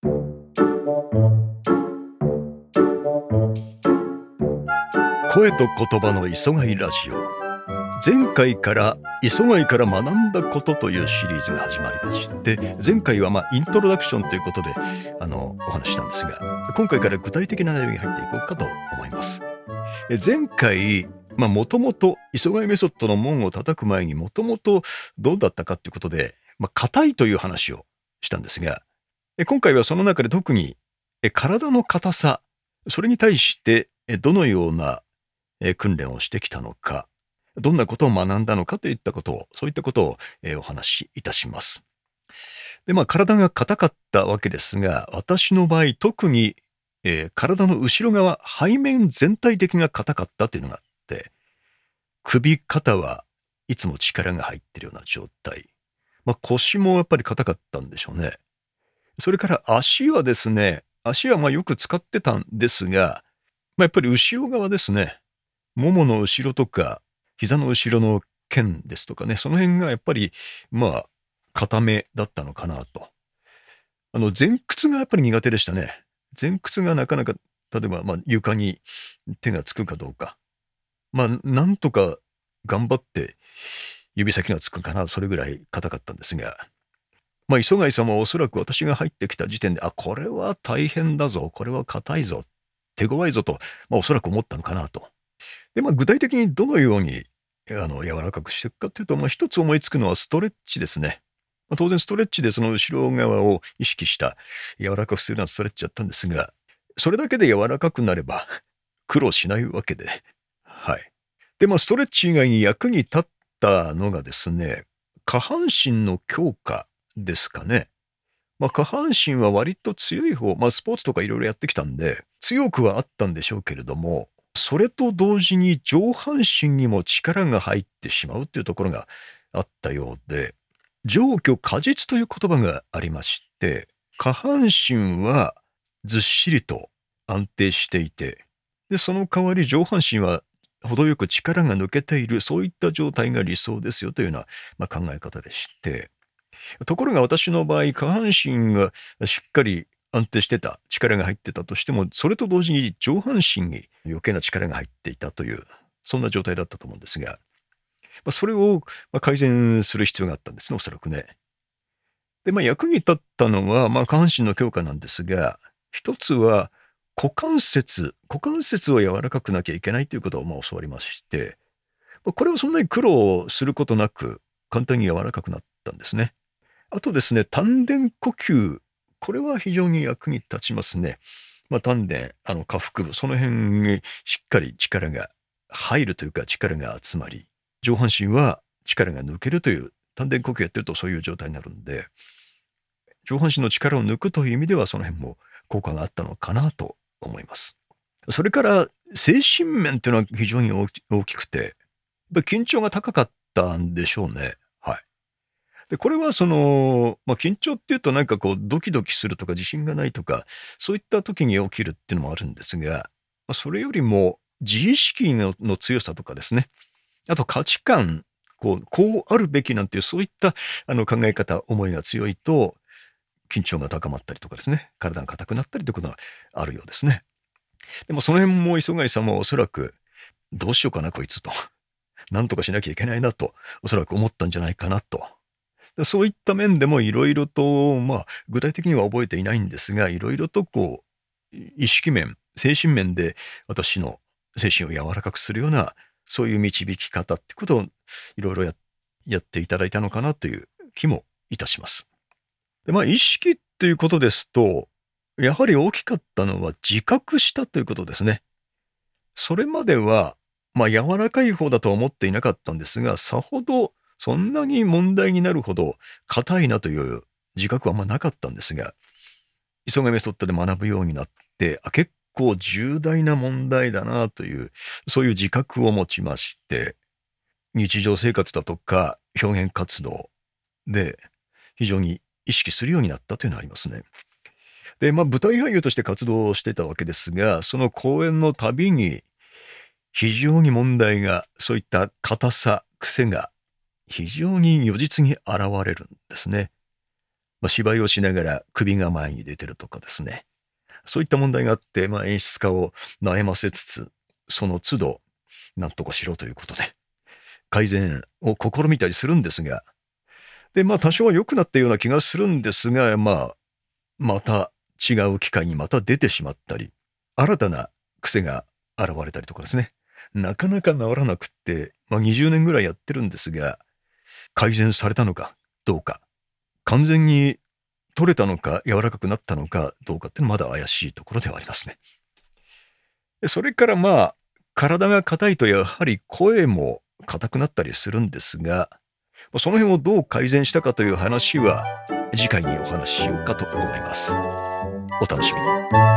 声と言葉の磯貝ラジオ。前回から磯貝から学んだことというシリーズが始まりまして、前回はイントロダクションということでお話ししたんですが、今回から具体的な内容に入っていこうかと思います。前回もともと磯貝メソッドの門を叩く前にもともとどうだったかということで、硬いという話をしたんですが、今回はその中で特に体の硬さ、それに対してどのような訓練をしてきたのか、どんなことを学んだのかといったことを、そういったことをお話しいたします。で、体が硬かったわけですが、私の場合特に体の後ろ側、背面全体的が硬かったというのがあって、首、肩はいつも力が入っているような状態。腰もやっぱり硬かったんでしょうね。それから足はですね、足はよく使ってたんですが、やっぱり後ろ側ですね。ももの後ろとか、膝の後ろの腱ですとかね、その辺がやっぱり、硬めだったのかなと。前屈がやっぱり苦手でしたね。前屈がなかなか、例えば、床に手がつくかどうか。なんとか頑張って指先がつくかな、それぐらい硬かったんですが、磯貝さんはおそらく私が入ってきた時点で、これは大変だぞ、これは硬いぞ、手強いぞと、おそらく思ったのかなと。で、具体的にどのように、柔らかくしていくかというと、一つ思いつくのはストレッチですね。当然ストレッチでその後ろ側を意識した柔らかくするようなストレッチだったんですが、それだけで柔らかくなれば苦労しないわけで、はい。で、ストレッチ以外に役に立ったのがですね、下半身の強化ですかね。下半身は割と強い方、スポーツとかいろいろやってきたんで、強くはあったんでしょうけれども、それと同時に上半身にも力が入ってしまうっていうところがあったようで、上虚下実という言葉がありまして、下半身はずっしりと安定していて、で、その代わり上半身は程よく力が抜けている、そういった状態が理想ですよというような、考え方でして、ところが私の場合、下半身がしっかり安定してた、力が入ってたとしても、それと同時に上半身に余計な力が入っていたという、そんな状態だったと思うんですが、それを改善する必要があったんですね、おそらくね。で、役に立ったのは、下半身の強化なんですが、一つは股関節を柔らかくなきゃいけないということを教わりまして、これをそんなに苦労することなく、簡単に柔らかくなったんですね。あとですね、丹田呼吸。これは非常に役に立ちますね。丹田、下腹部、その辺にしっかり力が入るというか、力が集まり、上半身は力が抜けるという、丹田呼吸やってるとそういう状態になるんで、上半身の力を抜くという意味では、その辺も効果があったのかなと思います。それから、精神面っていうのは非常に大きくて、やっぱり緊張が高かったんでしょうね。はい。で、これは緊張っていうとなんかこうドキドキするとか自信がないとか、そういった時に起きるっていうのもあるんですが、それよりも自意識の強さとかですね。あと価値観、こうあるべきなんていうそういった考え方、思いが強いと、緊張が高まったりとかですね、体が硬くなったりということがあるようですね。でもその辺も磯貝さんはおそらく、どうしようかなこいつと、なんとかしなきゃいけないなと、おそらく思ったんじゃないかなと。そういった面でもいろいろと、具体的には覚えていないんですが、いろいろと意識面、精神面で私の精神を柔らかくするような、そういう導き方ってことをいろいろやっていただいたのかなという気もいたします。で、意識っていうことですと、やはり大きかったのは自覚したということですね。それまでは、柔らかい方だとは思っていなかったんですが、さほどそんなに問題になるほど硬いなという自覚はあんまなかったんですが、磯ヶメソッドで学ぶようになって、結構重大な問題だなという、そういう自覚を持ちまして、日常生活だとか表現活動で非常に意識するようになったというのがありますね。で、舞台俳優として活動してたわけですが、その公演のたびに非常に問題が、そういった硬さ、癖が非常に如実に現れるんですね。 芝居をしながら首が前に出てるとかですね。そういった問題があって、演出家を悩ませつつ、その都度なんとかしろということで、改善を試みたりするんですが、で、多少は良くなったような気がするんですが、また違う機会にまた出てしまったり、新たな癖が現れたりとかですね。なかなか治らなくって、20年ぐらいやってるんですが、改善されたのかどうか、完全に取れたのか柔らかくなったのかどうかってまだ怪しいところではありますね。それから体が硬いとやはり声も硬くなったりするんですが、その辺をどう改善したかという話は次回にお話ししようかと思います。お楽しみに。